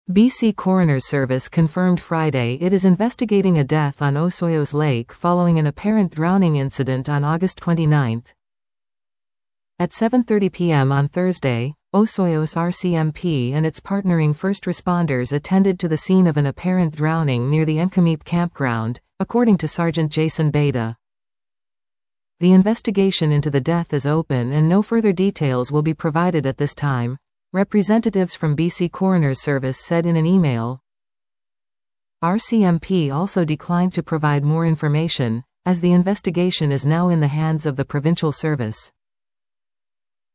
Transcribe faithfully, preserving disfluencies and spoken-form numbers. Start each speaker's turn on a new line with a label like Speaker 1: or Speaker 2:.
Speaker 1: B C Coroner's Service confirmed Friday it is investigating a death on Osoyoos Lake following an apparent drowning incident on August twenty-ninth. At seven thirty p m on Thursday, Osoyoos R C M P and its partnering first responders attended to the scene of an apparent drowning near the Enkameep campground, according to Sergeant Jason Beta. The investigation into the death is open and no further details will be provided at this time, representatives from B C Coroner's Service said in an email. R C M P also declined to provide more information, as the investigation is now in the hands of the Provincial Service.